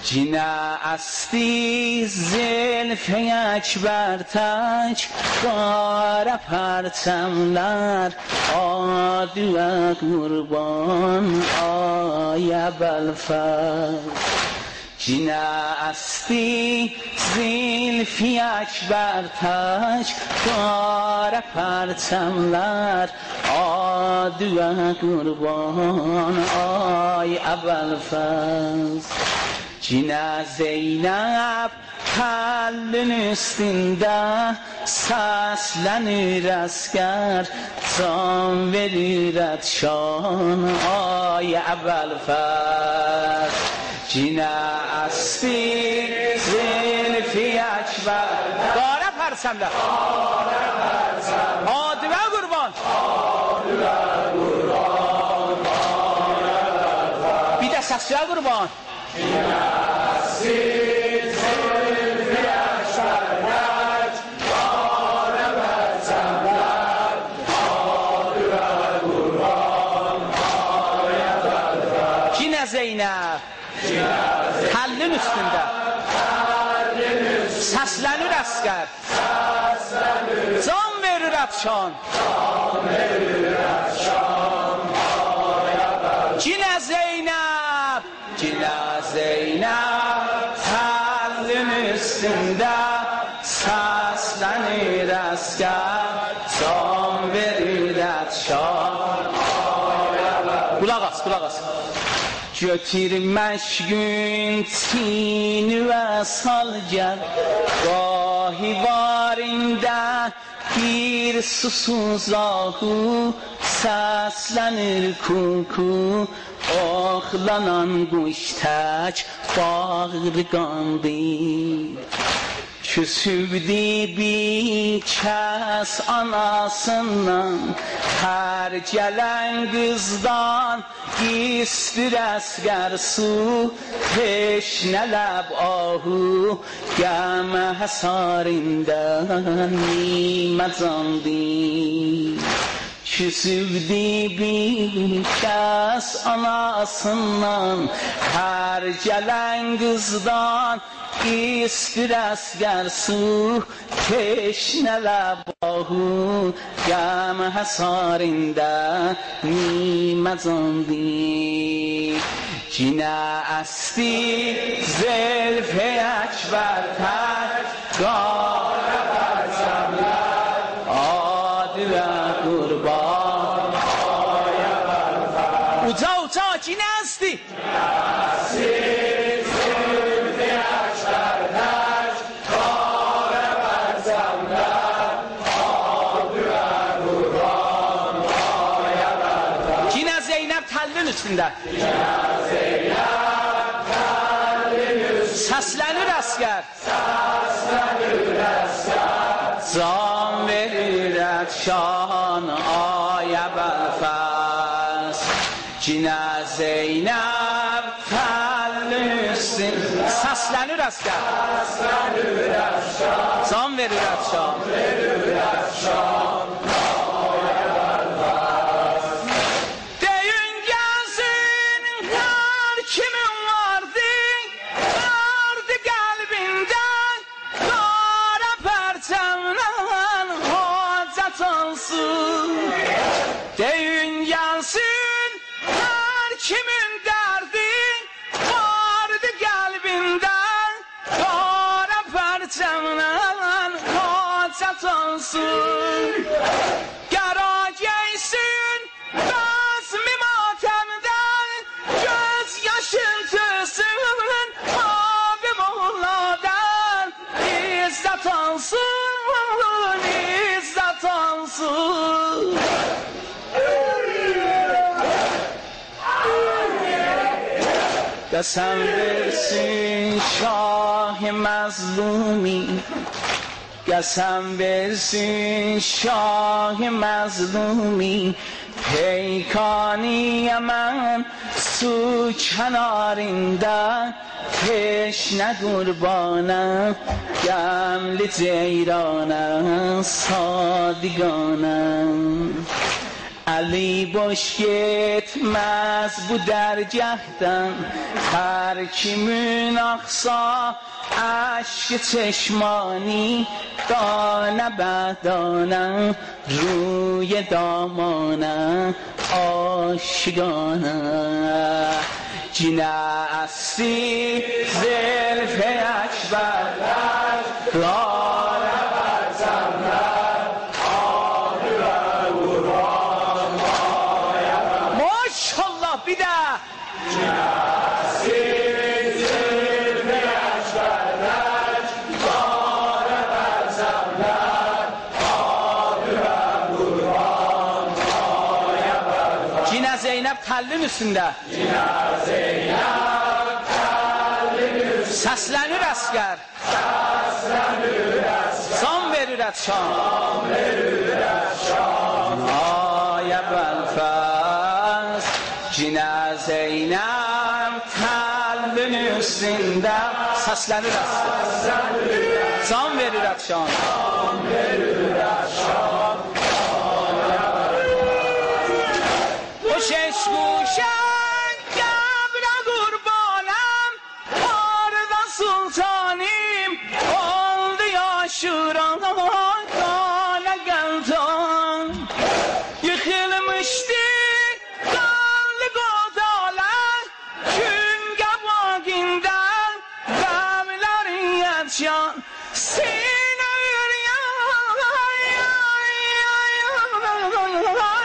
جینه استی زلف اکبر تک داره پرچمler آدوه قربان آی ابوالفضل جینه استی زلفی اکبر تک داره پرچمler آدوه قربان آی ابوالفضل Cine Zeynep tellin üstünde seslenir asker can verir etşan ay Ebelfez Cine esti zilfi ekber Gare persemler Adime kurban Bir de sesle kurban Cine Zeynep Tellin üstünde Seslenir asker Can verir etşan Cine Zeynep Cine Zeynep tellin üstünde seslenir asker can verir etşan Kulak as, kulak as Götürmeşgün tini ve sal gel Gahi varinde bir susuz ahu Seslenir kuku Oxlanan quş tək bağırqandı Küsübdi bir kəs anasından Hər gələn qızdan İstir əsgər su Teşnə ləb ahu Qəmə həsarindən Nimə candı Küsübdi bir kəs anasından Hər gələn qızdan İstir əsgər su Teşnə ləb ahu Qəm həsarində nimə candı Cinə əsti zilf əkbər tək Qara pərçəmlər Adivə qurban Uca uca cinə əsti üstünde Seslenir asker Can verir etşan ay Ebelfez Cine Zeynep tellin üstünde Seslenir asker Can verir etşan Deyin gelsin her kimin derdi vardı kalbinden Kara perçemden hacet olsun Kara giysin bazmi matemden göz yaşın tüsün Abi Moğla'dan izzet olsun izzet olsun Qəsəm versin şah-ı məzlumi Qəsəm versin şah-ı məzlumi Peykaniyə mən su kənarında Teşnə qurbanəm Qəmli ceyranəm Sadiqanəm علی باشید مزبو در جهدم ترکیمون اقصا عشق چشمانی دانه بدانم روی دامانم آشگانم جنسی زلف اکبر داره برزمدر آبی و قرآن ماشالله بیده جنسی زلف اکبر داره برزمدر آبی و قرآن جنه زینب تلین üstünde Səslənir əskər Son verir ətşan Ayə bəlfəz Cinə Zeynəm Təlbin üstündə Səslənir əskər Son verir ətşan O şeş quşən Qəbrə qurbanəm Orada sultanim Oldu yaşıran Qana qəltan Yıxılmışdı Qanlı qodalar Gün qəbaqindən Qəmlərin yətşan Sinə üryan